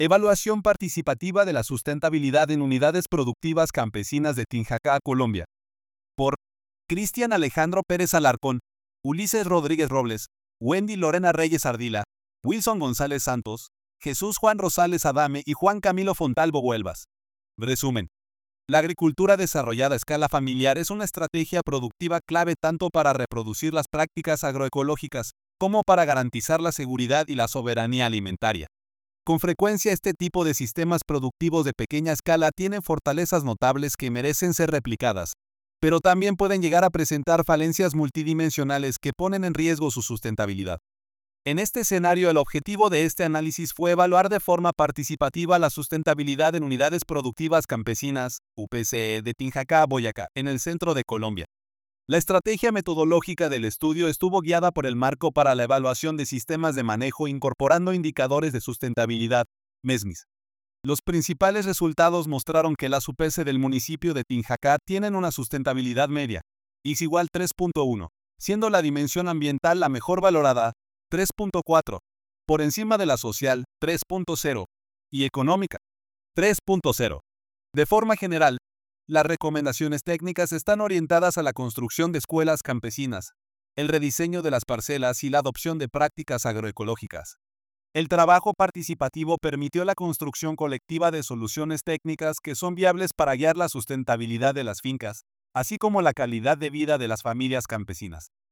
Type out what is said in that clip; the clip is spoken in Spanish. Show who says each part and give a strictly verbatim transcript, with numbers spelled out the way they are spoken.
Speaker 1: Evaluación participativa de la sustentabilidad en unidades productivas campesinas de Tinjacá, Colombia. Por Cristian Alejandro Pérez Alarcón, Ulises Rodríguez Robles, Wendy Lorena Reyes Ardila, Wilson González Santos, Jesús Juan Rosales Adame y Juan Camilo Fontalvo Huelvas. Resumen. La agricultura desarrollada a escala familiar es una estrategia productiva clave tanto para reproducir las prácticas agroecológicas como para garantizar la seguridad y la soberanía alimentaria. Con frecuencia este tipo de sistemas productivos de pequeña escala tienen fortalezas notables que merecen ser replicadas, pero también pueden llegar a presentar falencias multidimensionales que ponen en riesgo su sustentabilidad. En este escenario, el objetivo de este análisis fue evaluar de forma participativa la sustentabilidad en unidades productivas campesinas, U P C E, de Tinjacá, Boyacá, en el centro de Colombia. La estrategia metodológica del estudio estuvo guiada por el Marco para la Evaluación de Sistemas de Manejo incorporando indicadores de sustentabilidad, MESMIS. Los principales resultados mostraron que las U P C del municipio de Tinjacá tienen una sustentabilidad media, X igual tres punto uno, siendo la dimensión ambiental la mejor valorada, tres punto cuatro, por encima de la social, tres punto cero, y económica, tres punto cero. De forma general, las recomendaciones técnicas están orientadas a la construcción de escuelas campesinas, el rediseño de las parcelas y la adopción de prácticas agroecológicas. El trabajo participativo permitió la construcción colectiva de soluciones técnicas que son viables para guiar la sustentabilidad de las fincas, así como la calidad de vida de las familias campesinas.